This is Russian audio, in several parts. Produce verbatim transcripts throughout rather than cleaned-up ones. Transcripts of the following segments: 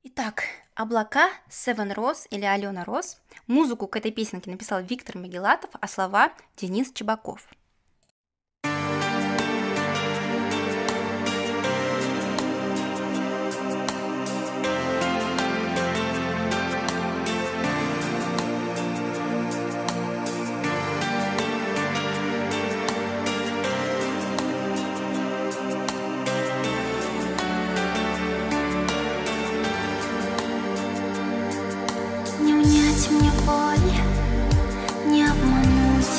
Итак, «Облака» Seven Rose или Алена Роз. Музыку к этой песенке написал Виктор Могилатов, а слова Денис Чебаков. Не унять мне боль, не обмануть,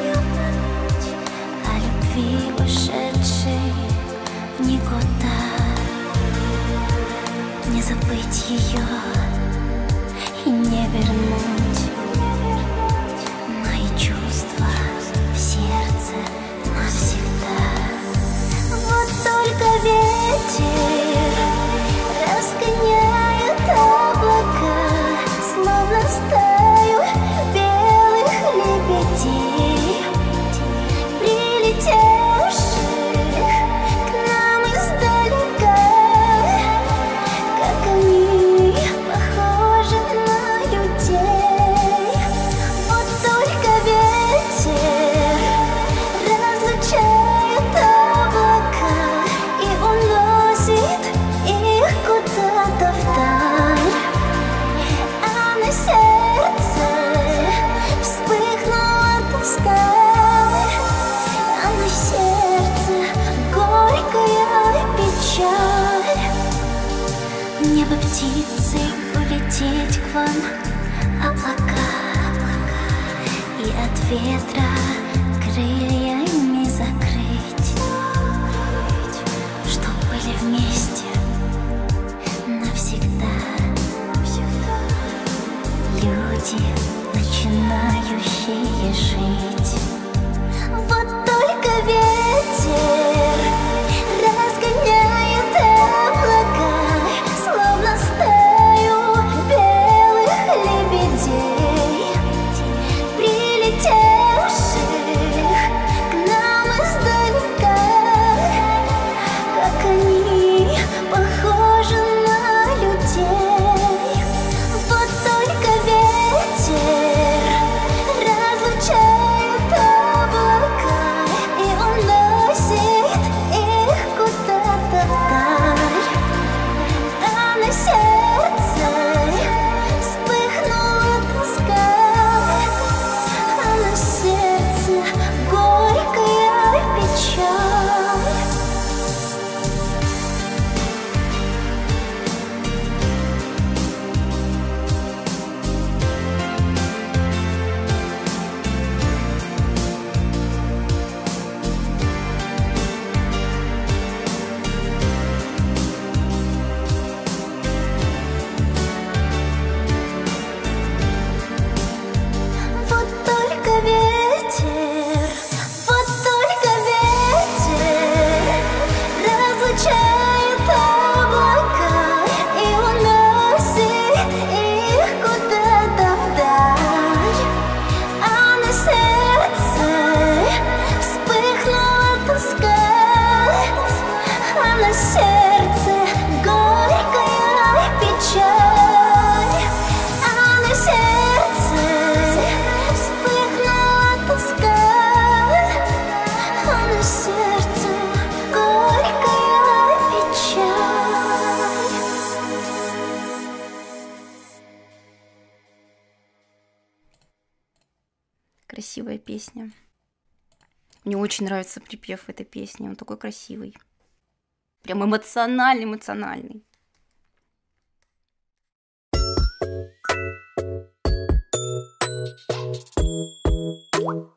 о любви, ушедшей в никуда. Не забыть ее и не вернуть мои чувства в сердце навсегда. Вот только ветер разгоняет облака, словно стаю белых лебедей, прилетевших к нам издалека. Как они похожи на людей. Вот только ветер разлучает облака и уносит их куда-то вдаль. А на сердце вспыхнула тоска, а на сердце горькая печаль. Мне бы птицей улететь к вам, облака, и от ветра крыльями закрыть, чтоб были вместе навсегда. Люди, начинающие жить. Вот только ветер разгоняет облака, словно стаю белых лебедей, прилетевших к нам издалека. Как они похожи на людей. Вот только ветер разлучает облака и уносит их куда-то вдаль. А на сердце вспыхнула тоска, а на сердце горькая печаль. Вот только ветер, вот только ветер разлучает облака и уносит их куда-то вдаль. А на сердце вспыхнула тоска, а на сердце горькая печаль. А на сердце вспыхнула тоска, а на сердце горькая печаль. Красивая песня. Мне очень нравится припев этой песни, он такой красивый. Прям эмоциональный, эмоциональный. Thank you.